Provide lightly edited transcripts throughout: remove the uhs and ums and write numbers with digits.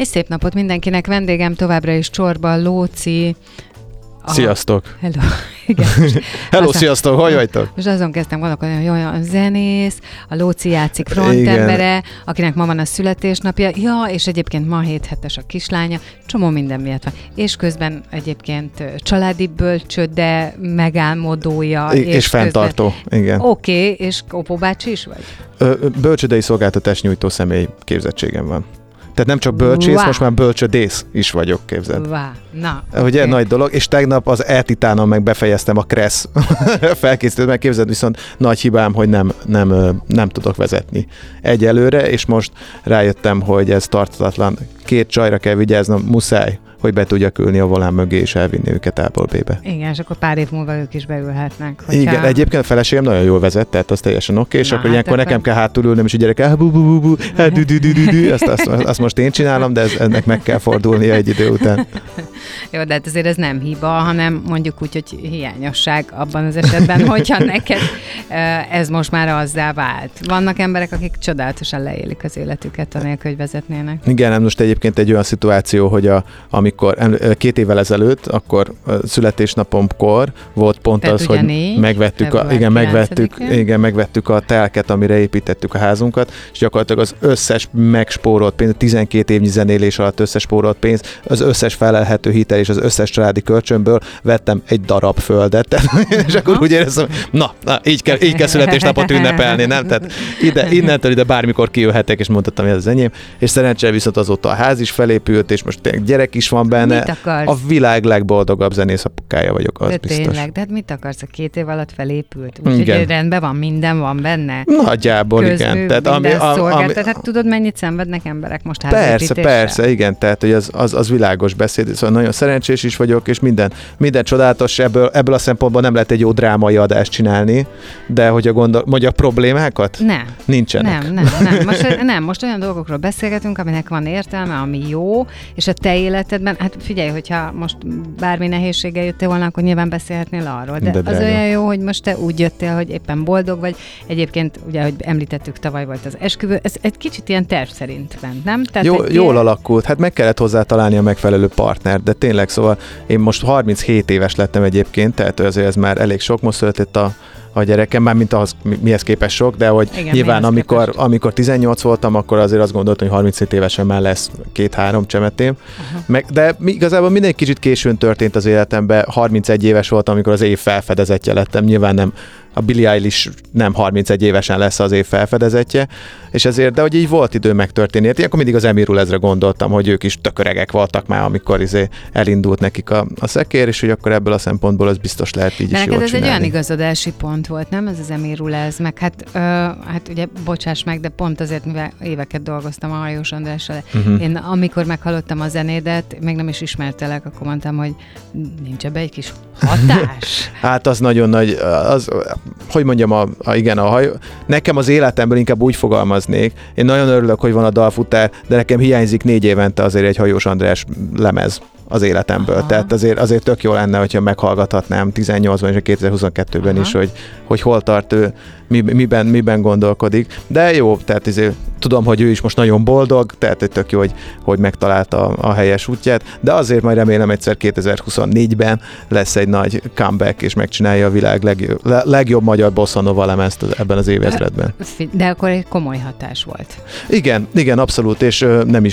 És szép napot mindenkinek, vendégem továbbra is Csorba Lóci. Sziasztok! Hello! Igen. Hello, sziasztok! Hogy vagytok? Most azon kezdtem gondolkodni, hogy olyan zenész, a Lóci játszik frontembere, akinek ma van a születésnapja, ja, és egyébként ma 7 hetes a kislánya, csomó minden miatt van. És közben egyébként családi bölcsőde, megálmodója. És fenntartó, igen. Oké, és Kopó bácsi is vagy? Bölcsődei szolgáltatás nyújtó személy képzettségem van. Tehát nem csak bölcsész, most már bölcsödész is vagyok, képzeld. Na, ugye okay. Nagy dolog, és tegnap az E-titánon meg befejeztem a Kressz felkészítőt, meg képzeld, viszont nagy hibám, hogy nem tudok vezetni egyelőre, és most rájöttem, hogy ez tartatatlan. 2 csajra kell vigyáznom, muszáj, hogy be tudjak ülni a volán mögé, és elvinni őket A-ból B-be. Igen, és akkor pár év múlva ők is beülhetnek. Hogyha... Igen, egyébként a feleségem nagyon jól vezet, tehát az teljesen oké, és akkor ilyenkor nekem kell hátul ülnöm, és a gyerek azt most én csinálom, de ennek meg kell fordulnia egy idő után. Jó, de hát azért ez nem hiba, hanem mondjuk úgy, hogy hiányosság abban az esetben, hogyha neked ez most már azzá vált. Vannak emberek, akik csodálatosan leélik az életüket, anélkül, hogy vezetnének. Igen, most egyébként egy olyan szituáció, hogy amikor 2 évvel ezelőtt, akkor születésnapomkor volt pont tehát az, hogy megvettük a telket, amire építettük a házunkat, és gyakorlatilag az összes megspórolt pénz, 12 évnyi zenélés alatt összespórolt pénz, az összes felelhető hitel és az összes családi kölcsönből vettem egy darab földet, és akkor úgy éreztem, na, így kell születésnapot ünnepelni, nem? Tehát innentől ide bármikor kijöhetek, és mondhattam, hogy ez az enyém, és szerencsére viszont azóta a ház is felépült, és most gyerek is van benne. A világ legboldogabb zenész apukája vagyok, az de biztos. Tényleg, de hát mit akarsz? A 2 év alatt felépült? Úgyhogy rendben van, minden van benne. Nagyjából, igen. Tehát tehát tudod, mennyit szenvednek emberek most házépítésre? Persze, igen. Tehát, hogy az világos beszéd. Szóval nagyon szerencsés is vagyok, és minden csodálatos. Ebből a szempontból nem lehet egy jó drámai adást csinálni, de hogy a problémákat? Nem. Nincsenek. Nem. Most olyan dolgokról beszélgetünk, aminek van értelme, ami jó, és a te életedben, hát figyelj, hogyha most bármi nehézséggel jöttél volna, akkor nyilván beszélhetnél arról, de az olyan jó, hogy most te úgy jöttél, hogy éppen boldog vagy. Egyébként, ugye, hogy említettük, tavaly volt az esküvő, ez egy kicsit ilyen terv szerint ment, nem? Tehát jól alakult, hát meg kellett hozzá találni a megfelelő partnert, de tényleg, szóval én most 37 éves lettem egyébként, tehát azért ez már elég sok, most született a gyerekem, már mint ahhoz mihez képest sok, de hogy igen, nyilván amikor 18 voltam, akkor azért azt gondoltam, hogy 37 évesen már lesz 2-3 csemetém. De igazából minden kicsit későn történt az életemben, 31 éves voltam, amikor az év felfedezetje lettem, nyilván nem, a Billie Eilish nem 31 évesen lesz az év felfedezetje, és ezért, de hogy így volt idő megtörténni. Ilyenkor mindig az Emirulezre gondoltam, hogy ők is tököregek voltak már, amikor elindult nekik a szekér, és hogy akkor ebből a szempontból az biztos lehet így is jól csinálni. Ez egy olyan igazodási pont volt, nem? Ez az Emirulez, meg hát ugye bocsáss meg, de pont azért, mivel éveket dolgoztam a Hajós Andrással, én amikor meghallottam a zenédet, még nem is ismertelek, akkor mondtam, hogy nincs ebbe egy kis hatás. Hát az nagyon nagy, hogy mondjam, nekem az életemből inkább úgy fogalmaznék, én nagyon örülök, hogy van a dalfutár, de nekem hiányzik 4 évente azért egy Hajós András lemez az életemből. Aha. Tehát azért tök jó lenne, hogyha meghallgathatnám 18-ban és 2022-ben is, hogy hol tart ő, miben gondolkodik. De jó, tehát azért tudom, hogy ő is most nagyon boldog, tehát tök jó, hogy megtalálta a helyes útját, de azért majd remélem egyszer 2024-ben lesz egy nagy comeback, és megcsinálja a világ legjobb magyar bossa nova lemezt ebben az évezredben. De akkor egy komoly hatás volt. Igen, abszolút, és nem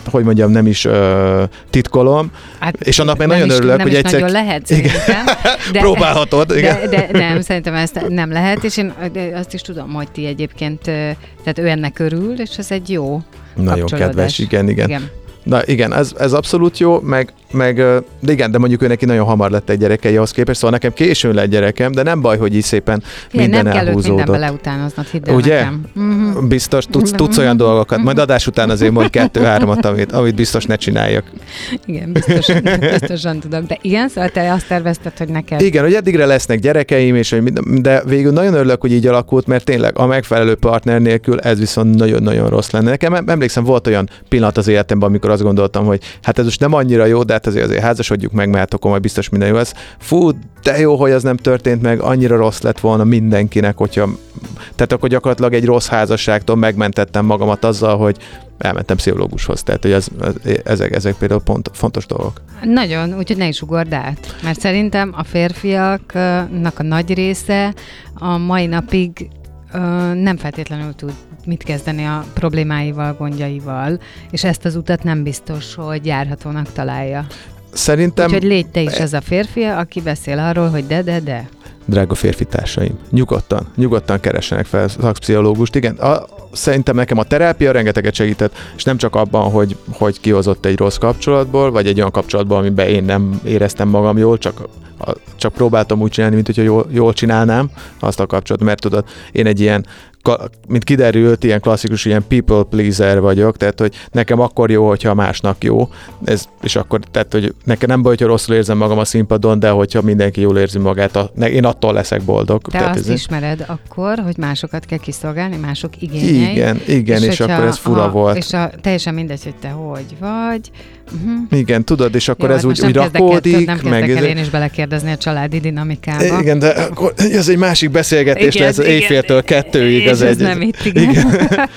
is titkolom, hát, és annak meg nagyon örülök, hogy egyszer... Nem is nagyon lehet szerintem. Próbálhatod. De nem, szerintem ezt nem lehet, és én azt is tudom, hogy ti egyébként, tehát ő ennek örül, és ez egy jó nagyon kedves, igen. Na igen, ez abszolút jó, de igen, de mondjuk ő neki nagyon hamar lett egy gyereke ahhoz képest, szóval nekem későn lett gyerekem, de nem baj, hogy így szépen minden elhúzódott. Nem kell őt mindenbe leutánoznod, hidd el ugye? Nekem. Biztos, tudsz olyan dolgokat, majd adás után azért mondj 2-3-at, amit biztos ne csináljak. Igen, biztosan tudok, de igen, szóval te azt tervezted, hogy neked... Igen, hogy eddigre lesznek gyerekeim, de végül nagyon örülök, hogy így alakult, mert tényleg a megfelelő partner nélkül ez viszont nagyon-nagyon rossz lenne. Nekem emlékszem, volt olyan pillanat az életemben, amikor azt gondoltam, hogy hát ez most nem annyira jó, de hát azért házasodjuk meg, mert akkor majd biztos minden jó lesz. Fú, de jó, hogy az nem történt meg, annyira rossz lett volna mindenkinek, tehát akkor gyakorlatilag egy rossz házasságtól megmentettem magamat azzal, hogy elmentem pszichológushoz. Tehát, hogy ezek például fontos dolgok. Nagyon, úgyhogy ne is ugord át. Mert szerintem a férfiaknak a nagy része a mai napig nem feltétlenül tud mit kezdeni a problémáival, gondjaival, és ezt az utat nem biztos, hogy járhatónak találja. Szerintem... Úgyhogy légy te is ez a férfi, aki beszél arról, hogy de. Drága férfi társaim, nyugodtan keressenek fel szakpszichológust. Igen, szerintem nekem a terápia rengeteget segített, és nem csak abban, hogy kihozott egy rossz kapcsolatból, vagy egy olyan kapcsolatból, amiben én nem éreztem magam jól, csak próbáltam úgy csinálni, mint hogyha jól csinálnám azt a kapcsolatot, mert tudod, én egy ilyen, mint kiderült, ilyen klasszikus, ilyen people pleaser vagyok, tehát, hogy nekem akkor jó, hogyha másnak jó, és akkor, tehát, hogy nekem nem baj, hogyha rosszul érzem magam a színpadon, de hogyha mindenki jól érzi magát, én attól leszek boldog. Te tehát azt ismered akkor, hogy másokat kell kiszolgálni, mások igényeit. Igen, és akkor ez fura volt. És teljesen mindegy, hogy te hogy vagy. Igen, tudod, és akkor jó, ez úgy rakódik. Nem kezdek el én is belekérdezni a családi dinamikába. Igen, de akkor ez egy másik beszélgetés lesz, éjféltől 2-ig. És ez nem itt, igen.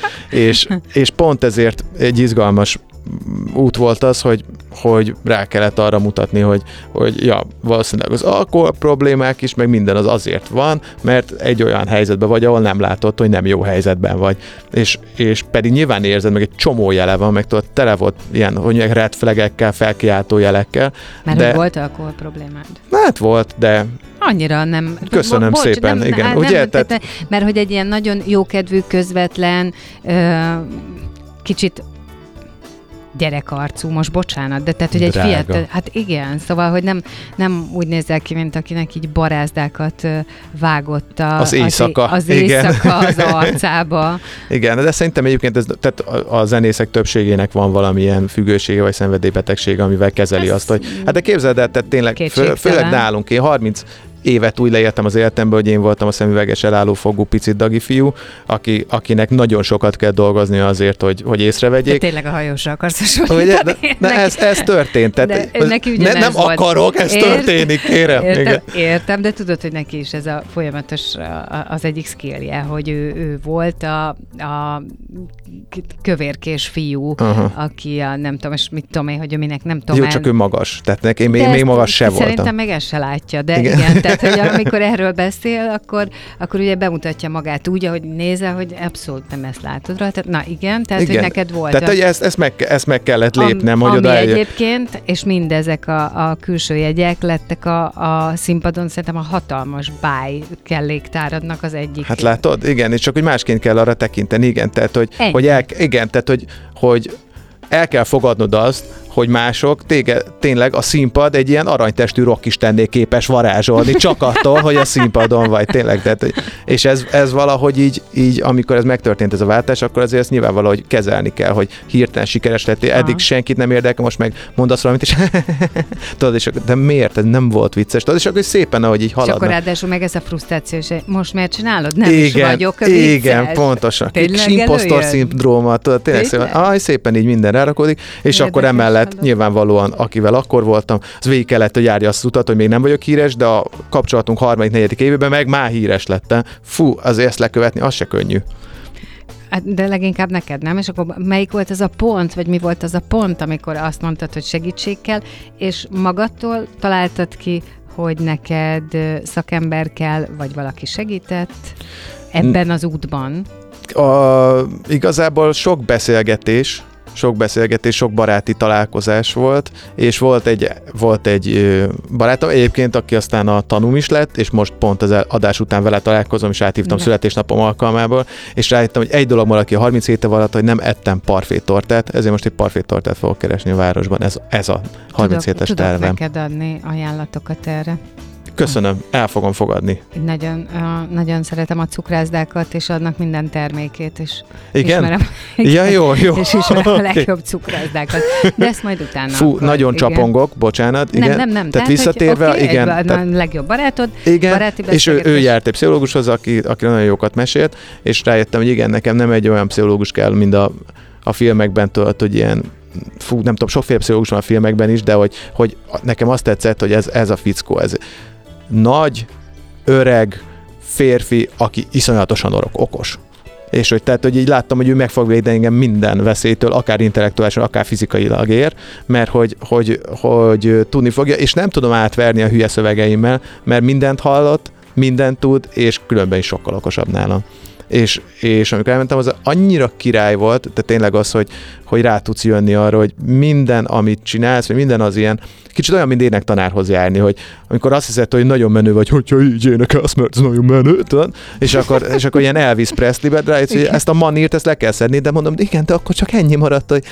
és pont ezért egy izgalmas út volt az, hogy rá kellett arra mutatni, hogy ja, valószínűleg az alkohol problémák is, meg minden az azért van, mert egy olyan helyzetben vagy, ahol nem látod, hogy nem jó helyzetben vagy. És pedig nyilván érzed, meg egy csomó jele van, meg tudod, tele volt ilyen, hogy red flagekkel, felkiáltó jelekkel. Mert hogy volt alkohol problémád? Hát volt, de... Annyira nem. Köszönöm szépen, igen. Ugye? Mert hogy egy ilyen nagyon jókedvű, közvetlen, kicsit gyerekarcú, most bocsánat, de tehát, hogy egy fiatal, hát igen, szóval, hogy nem úgy nézel ki, mint akinek így barázdákat vágott az éjszaka az arcába. Igen, de szerintem egyébként tehát a zenészek többségének van valamilyen függősége vagy szenvedélybetegsége, amivel kezeli azt, hogy hát de képzeld el, tehát tényleg, főleg nálunk, én 30 évet úgy leéltem az életemben, hogy én voltam a szemüveges elálló fogú picit dagi fiú, akinek nagyon sokat kell dolgozni azért, hogy észrevegyék. De tényleg a hajósra akarsz hasonlítani. Ez történt. Tehát, neki nem volt. Akarok, ez történik, kérem. Értem, de tudod, hogy neki is ez a folyamatos az egyik skillje, hogy ő volt a kövérkés fiú, aki nem tudom, és mit tudom én, hogy minek nem tudom. Jó, csak ő magas. Tehát én még magas se voltam. Szerintem meg ezt se látja, de igen, tehát hogy amikor erről beszél, akkor ugye bemutatja magát úgy, ahogy nézel, hogy abszolút nem ezt látod rá. Tehát, na igen, tehát igen. Hogy neked volt. Tehát hogy ezt meg kellett lépnem, hogy oda egyébként, és mindezek a külső jegyek lettek a színpadon, szerintem a hatalmas báj kelléktáradnak az egyik. Hát látod? Igen, és csak hogy másként kell arra tekinteni, igen, tehát hogy el kell fogadnod azt, hogy mások tényleg a színpad egy ilyen aranytestű rockistenné képes varázsolni, csak attól, hogy a színpadon vagy tényleg. Tehát, és ez valahogy így, amikor ez megtörtént ez a váltás, akkor azért ezt nyilván valahogy kezelni kell, hogy hirtelen sikeres lettél, eddig senkit nem érdekel, most meg mondasz valamit, és tudod, és de miért? Ez nem volt vicces. Tudod, és akkor szépen, ahogy így haladnak. És akkor ráadásul meg ez a frusztráció, és most miért csinálod? Nem is vagyok a vicces. Igen, pontosan. Kis impostor szindróma, tudod, tényleg szépen így minden rárakódik, és akkor emellett nyilvánvalóan, akivel akkor voltam, az végig kellett, hogy járja azt utat, hogy még nem vagyok híres, de a kapcsolatunk 3.-4. évében meg már híres lettem. Fú, azért ezt lekövetni, az se könnyű. De leginkább neked, nem? És akkor melyik volt az a pont, vagy mi volt az a pont, amikor azt mondtad, hogy segítség kell, és magadtól találtad ki, hogy neked szakember kell, vagy valaki segített ebben az útban? Igazából sok beszélgetés, sok baráti találkozás volt, és volt egy barátom egyébként, aki aztán a tanúm is lett, és most pont az adás után vele találkozom, és áthívtam születésnapom alkalmából, és rájöttem, hogy egy dolog maradt ki a 37 év alatt, hogy nem ettem parfétortát, ezért most egy parfétortát fogok keresni a városban. Ez a 37-es tervem. Tudok neked adni ajánlatokat erre. Köszönöm, el fogom fogadni. Nagyon szeretem a cukrászdákat, és adnak minden termékét, és igen? Ismerem. Ja, jó. És ismerem a legjobb cukrászdákat. De ezt majd utána. Fú, akkor, nagyon igen. Csapongok, bocsánat. Igen. Nem. Tehát visszatérve, hogy, igen. A legjobb barátod, igen, baráti és ő járt egy pszichológushoz, aki nagyon jókat mesélt, és rájöttem, hogy igen, nekem nem egy olyan pszichológus kell, mint a filmekben tudod, hogy ilyen nem tudom, sokféle pszichológus van a filmekben is, de hogy nekem azt tetszett, hogy ez a fickó, ez nagy, öreg férfi, aki iszonyatosan okos. És hogy így láttam, hogy ő meg fog védeni engem minden veszélytől, akár intellektuálisan, akár fizikailag ér, mert hogy tudni fogja, és nem tudom átverni a hülye szövegeimmel, mert mindent hallott, mindent tud, és különben is sokkal okosabb nálam. És amikor elmentem, az annyira király volt, tehát tényleg az, hogy rá tudsz jönni arra, hogy minden, amit csinálsz, vagy minden az ilyen, kicsit olyan, mint énektanárhoz járni, hogy amikor azt hiszed, hogy nagyon menő vagy, hogyha így énekelsz, mert ez nagyon menő, tudod? És akkor ilyen Elvis Presley-be rájössz, hogy ezt a manírt, ezt le kell szedni, de mondom, igen, de akkor csak ennyi maradt, hogy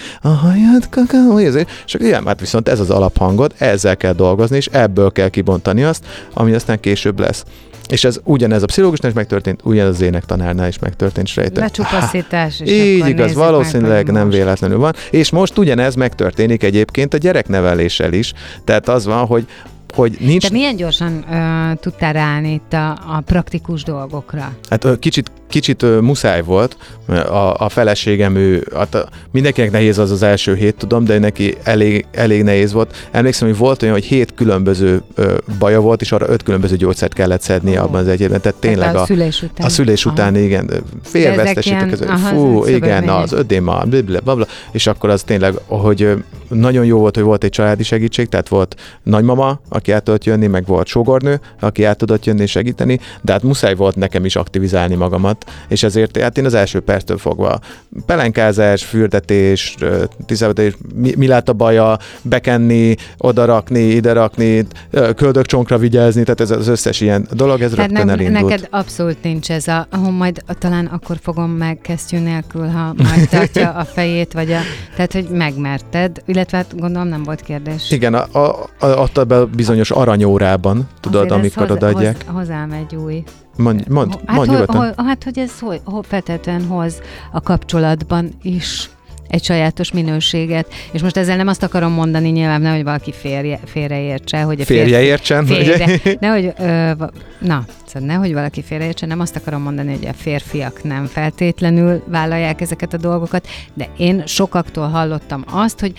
és akkor igen, hát viszont ez az alaphangod, ezzel kell dolgozni, és ebből kell kibontani azt, ami aztán később lesz. És ez ugyanez a pszichológusnál is megtörtént, ugyanez az énektanárnál is megtörtént, és rejtett. Lecsupaszítás. Így igaz, valószínűleg nem véletlenül van. És most ugyanez megtörténik egyébként a gyerekneveléssel is. Tehát az van, hogy nincs... De milyen gyorsan tudtál ráállni itt a praktikus dolgokra? Hát kicsit muszáj volt. A feleségem, mindenkinek nehéz az első hét, tudom, de neki elég nehéz volt. Emlékszem, hogy volt olyan, hogy 7 különböző baja volt, és arra 5 különböző gyógyszert kellett szedni abban az egyben. Tehát tényleg a szülés után. A szülés után, igen. Félvesztesítek. Igen, az ödéma, blablabla. És akkor az tényleg, hogy nagyon jó volt, hogy volt egy családi segítség, tehát volt nagymama, aki át tudott jönni, meg volt sógornő, aki át tudott jönni és segíteni, de hát muszáj volt nekem is aktivizálni magamat, és ezért hát én az első perctől fogva pelenkázás, fürdetés, tisztában, mi lát a baja, bekenni, odarakni, ide rakni, köldökcsonkra vigyázni, tehát ez az összes ilyen dolog, ez hát rögtön elindult. Neked abszolút nincs ez majd talán akkor fogom meg kesztyű nélkül, ha megtartja a fejét, tehát, hogy megmerted, illetve hát gondolom nem volt kérdés. Igen, adta be bizonyos aranyórában, tudod, azért amikor odaadják. Hozzám egy új. Mondj nyugodtan. Hogy ez feltétlenül hoz a kapcsolatban is egy sajátos minőséget. És most ezzel nem azt akarom mondani, nyilván nem, hogy valaki félreértse, hogy nehogy valaki félreértse, nem azt akarom mondani, hogy a férfiak nem feltétlenül vállalják ezeket a dolgokat, de én sokaktól hallottam azt, hogy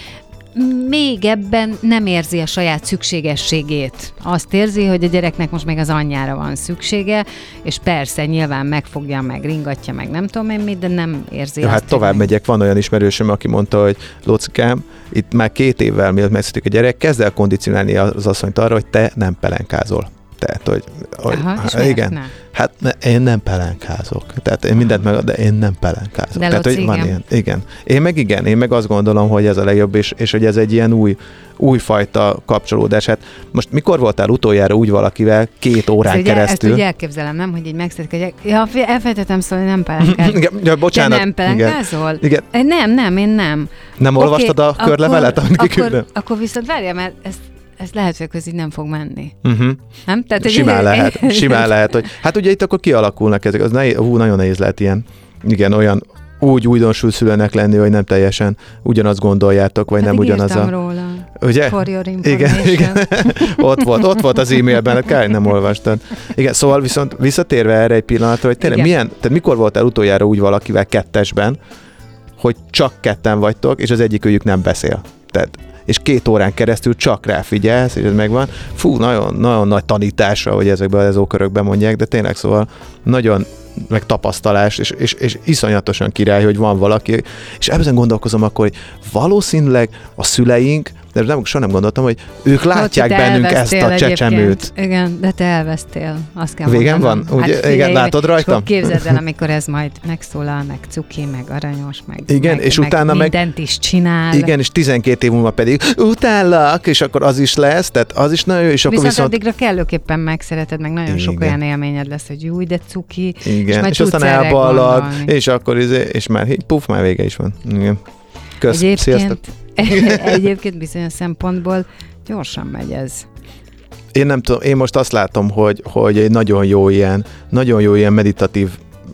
még ebben nem érzi a saját szükségességét. Azt érzi, hogy a gyereknek most még az anyjára van szüksége, és persze nyilván megfogja, meg ringatja, meg nem tudom én mit, de nem érzi azt. Hát tovább megyek, van olyan ismerősöm, aki mondta, hogy Lócikám, itt már 2 évvel mielőtt megszületik a gyerek, kezd el kondicionálni az asszonyt arra, hogy te nem pelenkázol. Tehát, hogy igen. Nem? Hát én nem pelenkázok. Tehát én mindent meg, de én nem pelenkázok. De tehát, hogy van ilyen. Igen. Én meg azt gondolom, hogy ez a legjobb, és hogy ez egy ilyen újfajta kapcsolódás. Hát most mikor voltál utoljára úgy valakivel 2 órán keresztül? Ezt úgy elképzelem, nem? Hogy így megszedek. Ja, elfelejtettem szólni, nem pelenkázol. Ja, bocsánat. De nem pelenkázol? Igen. Nem, én nem. Nem olvastad a körlevelet? Akkor viszont várjál, mert ez lehet, hogy ez így nem fog menni. Nem? Tehát, simán lehet, hogy hát ugye itt akkor kialakulnak ezek, az nagyon nehéz lehet ilyen, igen, olyan úgy újdonsült szülőnek lenni, hogy nem teljesen ugyanazt gondoljátok, vagy nem ugyanaz a... róla. Ugye? For your information. Igen. ott volt az e-mailben, kár, nem olvastad. Igen, szóval viszont visszatérve erre egy pillanatra, hogy tényleg tehát mikor voltál utoljára úgy valakivel 2-esben, hogy csak 2-en vagytok, és az egyikőjük nem beszél. Tehát és 2 órán keresztül csak ráfigyelsz, és ez megvan. Fú, nagyon, nagyon nagy tanítása, hogy ezekben az ókörökben mondják, de tényleg szóval nagyon meg tapasztalás, és iszonyatosan király, hogy van valaki, és ebben gondolkozom akkor, hogy valószínűleg a szüleink, de soha nem gondoltam, hogy ők látják bennünk ezt a csecsemőt. Igen, de te elvesztél, azt kell Végem mondanom. Van? Ugye, hát, igen, látod rajtam? Képzeld el, amikor ez majd megszólal, meg cuki, meg aranyos, meg és utána mindent is csinál. Igen, és 12 év múlva pedig utállak, és akkor az is lesz, tehát az is nagyon jó, és akkor viszont addigra kellőképpen megszereted, meg nagyon sok olyan élményed lesz, hogy jó, de cuki, igen, és aztán elballag, és akkor és már már vége is van. Igen. Kösz, sziasztok! Egyébként bizonyos szempontból gyorsan megy ez. Én nem tudom, én most azt látom, hogy egy nagyon jó ilyen meditatív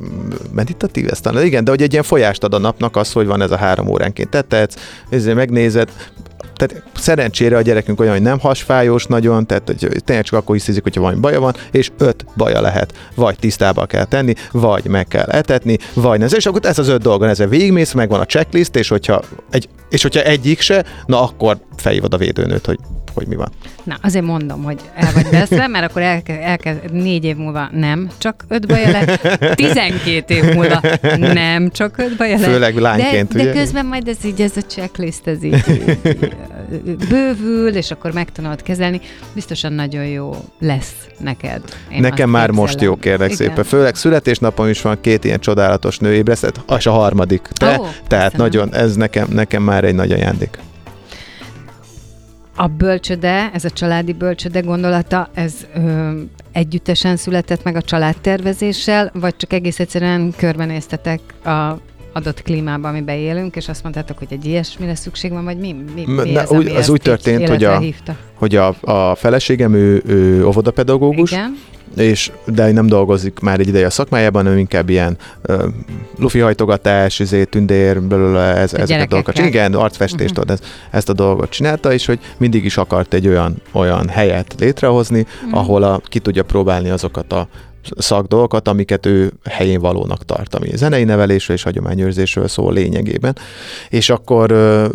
ezt talán, igen, de hogy egy ilyen folyást ad a napnak az, hogy van ez a 3 óránként tettetsz, ezért megnézed, tehát szerencsére a gyerekünk olyan, hogy nem hasfájós nagyon, tehát hogy tényleg csak akkor hisztizik, hogyha valami baja van, és 5 baja lehet. Vagy tisztába kell tenni, vagy meg kell etetni, vagy nem. És akkor ez az 5 dolgon, ezzel végigmész, megvan a checklist, és hogyha egyik se, na akkor felhívod a védőnőt, hogy hogy mi van. Na, azért mondom, hogy el vagy veszve, mert akkor elkezd 4 év múlva nem csak 5 bajele, 12 év múlva nem csak 5 bajele. Főleg lányként, de közben majd ez a checklist, ez így bővül, és akkor megtanulod kezelni. Biztosan nagyon jó lesz neked. Nekem már most jó, kérlek szépen. Főleg születésnapom is van, 2 ilyen csodálatos nő ébresztett, és a harmadik. Tehát nagyon, ez nekem már egy nagy ajándék. A bölcsöde, ez a családi bölcsöde gondolata, ez együttesen született meg a családtervezéssel, vagy csak egész egyszerűen körbenéztetek a adott klímában, amiben élünk, és azt mondtátok, hogy egy ilyesmire szükség van, vagy mi ez, ami az úgy történt, hogy a feleségem, ő óvodapedagógus, igen. De nem dolgozik már egy ideje a szakmájában, hanem inkább ilyen lufihajtogatás, tündér, ezeket a dolgokat. Igen, arcfestést, ezt a dolgot csinálta, és hogy mindig is akart egy olyan helyet létrehozni, ahol ki tudja próbálni azokat a szakdolgokat, amiket ő helyén valónak tart, ami zenei nevelésről és hagyományőrzésről szól lényegében. És akkor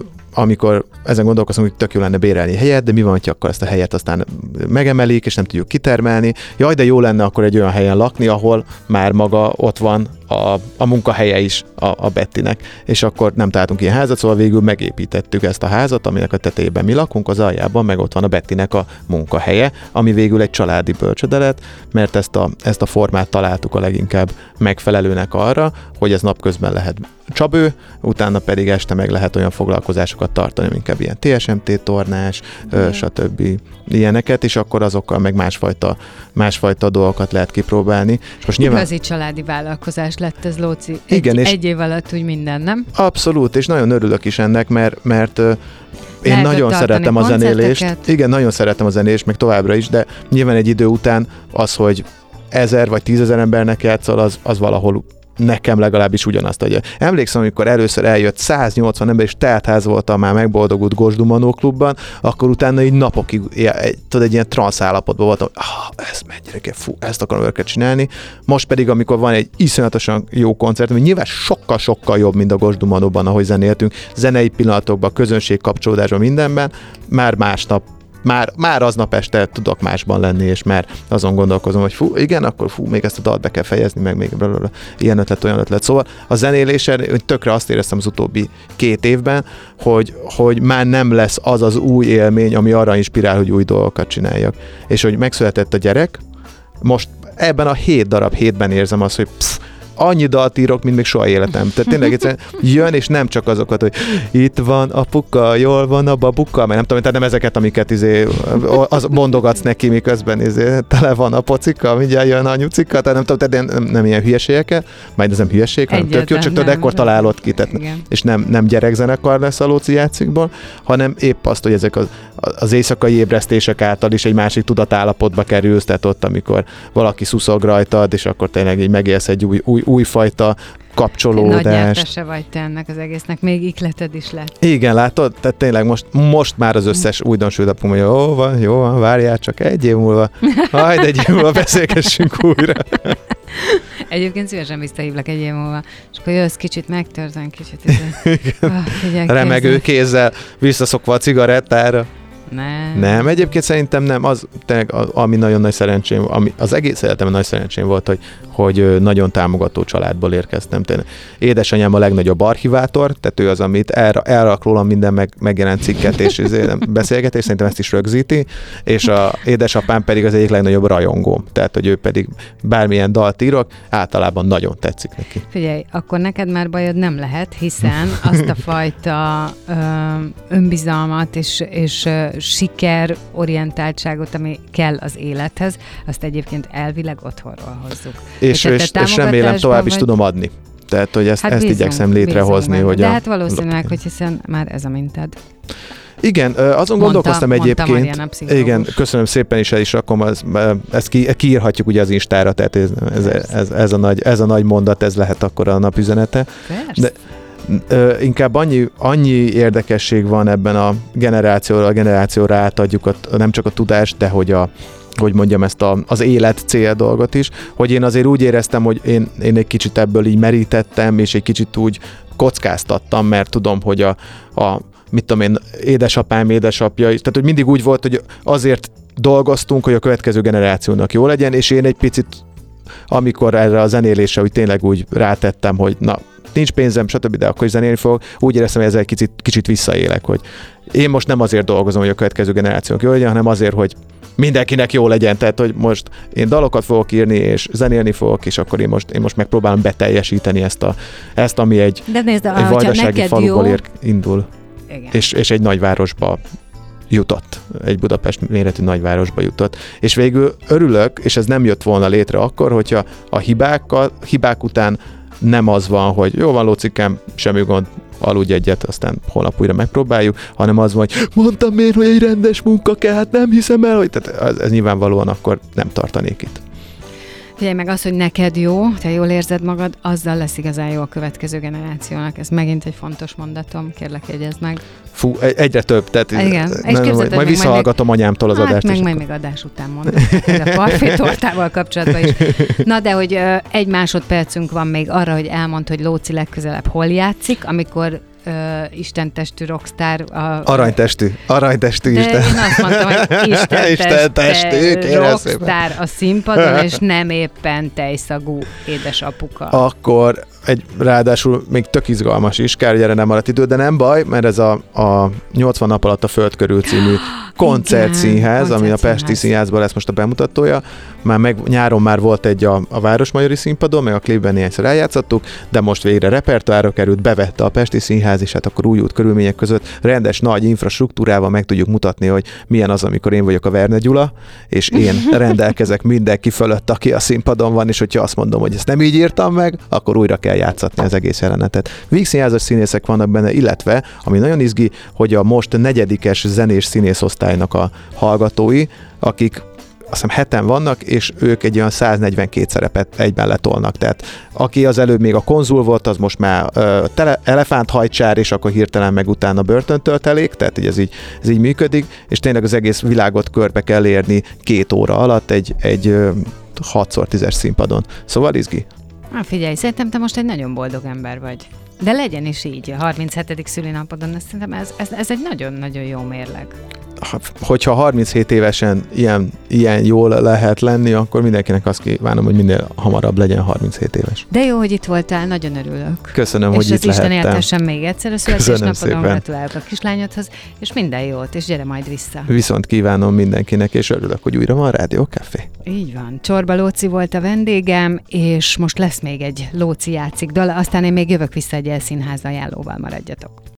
amikor ezen gondolkozom, hogy tök jó lenne bérelni helyet, de mi van, hogyha akkor ezt a helyet aztán megemelik, és nem tudjuk kitermelni. Jaj, de jó lenne akkor egy olyan helyen lakni, ahol már maga ott van a munkahelye is a Bettinek. És akkor nem találtunk ilyen házat, szóval végül megépítettük ezt a házat, aminek a tetejében mi lakunk, az aljában meg ott van a Bettinek a munkahelye, ami végül egy családi bölcsöde lett, mert ezt a formát találtuk a leginkább megfelelőnek arra, hogy ez napközben lehet csabő, utána pedig este meg lehet olyan foglalkozásokat tartani, inkább ilyen TSMT tornás, stb. Ilyeneket, és akkor azokkal meg másfajta dolgokat lehet kipróbálni. És most igazi családi vállalkozás lett ez, Lóci. Igen, egy év alatt úgy minden, nem? Abszolút, és nagyon örülök is ennek, mert én nagyon szeretem a zenélést. Igen, nagyon szeretem a zenélést, meg továbbra is, de nyilván egy idő után az, hogy 1000 vagy 10 000 embernek játszol, az valahol nekem legalábbis ugyanazt adja. Emlékszem, amikor először eljött 180 ember, és teltház voltam már megboldogult Gosdú Manó klubban, akkor utána így napokig egy ilyen transz állapotban voltam, ez mennyire kell, ezt akarom őket csinálni. Most pedig, amikor van egy iszonyatosan jó koncert, ami nyilván sokkal-sokkal jobb, mint a Gosdú Manóban, ahogy zenéltünk, zenei pillanatokban, közönségkapcsolódásban, mindenben, már másnap már aznap este tudok másban lenni, és már azon gondolkozom, hogy akkor még ezt a dalt be kell fejezni, meg még ilyen ötlet, olyan ötlet. Szóval a zenélésen tökre azt éreztem az utóbbi 2 évben, hogy már nem lesz az az új élmény, ami arra inspirál, hogy új dolgokat csináljak. És hogy megszületett a gyerek, most ebben a 7 darab hétben érzem azt, hogy annyi dalt írok, mint még soha életem. Tehát tényleg egyszerűen jön, és nem csak azokat, hogy itt van apuka, jól van a babuka, mert nem tudom, tehát nem ezeket, amiket mondogatsz neki, miközben tele van a pocika, mindjárt jön a anyucika, tehát nem tudom, tehát nem ilyen hülyességeket, majd ez nem hülyeség, hanem tök jó, csak tudod, ekkor találod ki, tehát, és nem gyerekzenekar lesz a Lóci játszikból, hanem épp azt, hogy ezek az éjszakai ébresztések által is egy másik tudatállapotba kerülsz, tehát ott, amikor valaki szuszog rajtad, és akkor tényleg így megélsz egy újfajta kapcsolódást. Nagy nyertese vagy te ennek az egésznek, még ikleted is lett. Igen, látod? Tehát tényleg most már az összes újdonsült hogy jó van, várjál csak 1 év múlva, majd 1 év múlva beszélgessünk újra. Egyébként szívesen visszahívlak 1 év múlva, és akkor jössz kicsit megtörzön, kicsit. Remegő kézzel, visszaszokva a cigarettára. Nem, egyébként szerintem nem, az tényleg ami nagyon nagy szerencsém, az egész életemben nagy szerencsém volt, hogy nagyon támogató családból érkeztem. Tényleg. Édesanyám a legnagyobb archivátor, tehát ő az, amit elrak rólam minden megjelent cikket és beszélgetés, szerintem ezt is rögzíti, és a édesapám pedig az egyik legnagyobb rajongó. Tehát, hogy ő pedig bármilyen dalt írok, általában nagyon tetszik neki. Figyelj, akkor neked már bajod nem lehet, hiszen azt a fajta önbizalmat és sikerorientáltságot, ami kell az élethez, azt egyébként elvileg otthonról hozzuk. És remélem tovább is tudom adni. Tehát, hogy ezt igyekszem létrehozni. Hogy de hát valószínűleg, hogy hiszen már ez a mintád. Igen, azon gondolkoztam egyébként. Igen, köszönöm szépen, és el is rakom, ezt kiírhatjuk ugye az Instára, tehát ez a nagy mondat, ez lehet akkor a napüzenete. De inkább annyi érdekesség van ebben a generációra átadjuk nem csak a tudást, de hogy mondjam, ezt az élet cél dolgot is, hogy én azért úgy éreztem, hogy én egy kicsit ebből így merítettem, és egy kicsit úgy kockáztattam, mert tudom, hogy mit tudom én, édesapám, édesapja, tehát hogy mindig úgy volt, hogy azért dolgoztunk, hogy a következő generációnak jó legyen, és én egy picit, amikor erre a zenélésre úgy tényleg úgy rátettem, hogy na, nincs pénzem, stb., de akkor is zenélni fogok, úgy éreztem, hogy ezzel egy kicsit visszaélek, hogy én most nem azért dolgozom, hogy a következő generációnak jó legyen, hanem azért, hogy mindenkinek jó legyen, tehát hogy most én dalokat fogok írni, és zenélni fogok, és akkor én most megpróbálom beteljesíteni ezt ami egy vajdasági faluból indul, és egy nagyvárosba jutott, egy Budapest méretű nagyvárosba jutott. És végül örülök, és ez nem jött volna létre akkor, hogyha a hibák után nem az van, hogy jó van, Lócikám, semmi gond, aludj egyet, aztán holnap újra megpróbáljuk, hanem az van, hogy mondtam én, hogy egy rendes munka kell, hát nem hiszem el, hogy tehát ez nyilvánvalóan akkor nem tartanék itt. Figyelj meg, az, hogy neked jó, te jól érzed magad, azzal lesz igazán jó a következő generációnak. Ez megint egy fontos mondatom, kérlek, jegyezd meg. Fú, egyre több, tehát igen. Majd visszahallgatom anyámtól az adást. Meg még adás után mondom, a parfétortával kapcsolatban is. Na, de hogy egy másodpercünk van még arra, hogy elmondd, hogy Lóci legközelebb hol játszik, amikor istentestű rockstar. Aranytestű de Isten. én azt mondtam, hogy istentestű rockstar a színpadon, és nem éppen tejszagú édesapuka. Akkor ráadásul még tök izgalmas is, kár, hogy erre nem maradt idő, de nem baj, mert ez a 80 nap alatt a Föld körül című koncertszínház, ami a Pesti Színházban lesz most a bemutatója. Nyáron már volt egy a Városmajori Színpadon, meg a klipben néhányszor eljátszottuk, de most végre repertoárra került, bevette a Pesti Színház, és hát akkor új körülmények között rendes nagy infrastruktúrával meg tudjuk mutatni, hogy milyen az, amikor én vagyok a Verne Gyula, és én rendelkezek mindenki fölött, aki a színpadon van, és hogyha azt mondom, hogy ezt nem így írtam meg, akkor újra kell játszatni az egész jelenetet. Vígszínházas színészek vannak benne, illetve, ami nagyon izgi, hogy a most negyedikes zenés színészosztálynak a hallgatói, akik azt hiszem 7-en vannak, és ők egy olyan 142 szerepet egyben letolnak. Tehát aki az előbb még a konzul volt, az most már elefánthajcsár, és akkor hirtelen meg utána börtöntöltelék, tehát ez így működik, és tényleg az egész világot körbe kell érni 2 óra alatt egy 6x10-es színpadon. Szóval izgi. Figyelj, szerintem te most egy nagyon boldog ember vagy. De legyen is így, a 37. szülinapodon, szerintem ez egy nagyon-nagyon jó mérleg. Hogyha 37 évesen ilyen jól lehet lenni, akkor mindenkinek azt kívánom, hogy minél hamarabb legyen 37 éves. De jó, hogy itt voltál, nagyon örülök. Köszönöm, hogy itt lehettem. És az Isten éltessen még egyszer a születésnapodon, gratulálok a kislányodhoz, és minden jót, és gyere majd vissza. Viszont kívánom mindenkinek, és örülök, hogy újra van Rádió Café. Így van. Csorba Lóci volt a vendégem, és most lesz még egy Lóci játszik dal, aztán én még jövök vissza egy elszínház ajánlóval, maradjatok.